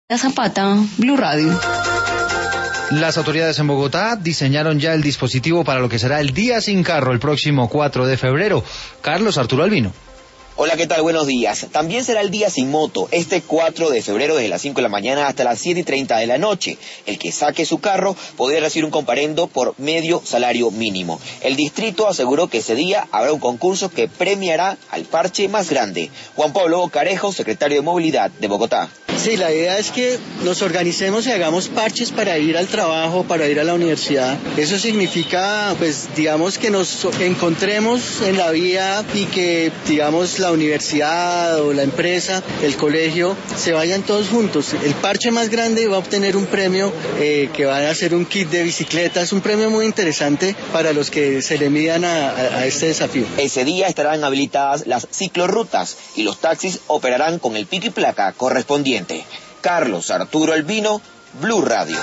Zapata, Blue Radio. Las autoridades en Bogotá diseñaron ya el dispositivo para lo que será el Día Sin Carro el próximo 4 de febrero. Carlos Arturo Albino. Hola, ¿qué tal? Buenos días. También será el Día Sin Moto, este 4 de febrero desde las 5 de la mañana hasta las 7:30 de la noche. El que saque su carro podrá recibir un comparendo por medio salario mínimo. El distrito aseguró que ese día habrá un concurso que premiará al parche más grande. Juan Pablo Bocarejo, secretario de Movilidad de Bogotá. Sí, la idea es que nos organicemos y hagamos parches para ir al trabajo, para ir a la universidad. Eso significa, pues, digamos, que nos encontremos en la vía y que, digamos, la universidad o la empresa, el colegio, se vayan todos juntos. El parche más grande va a obtener un premio que va a ser un kit de bicicletas, un premio muy interesante para los que se le midan a este desafío. Ese día estarán habilitadas las ciclorrutas y los taxis operarán con el pico y placa correspondiente. Carlos Arturo Albino, Blue Radio.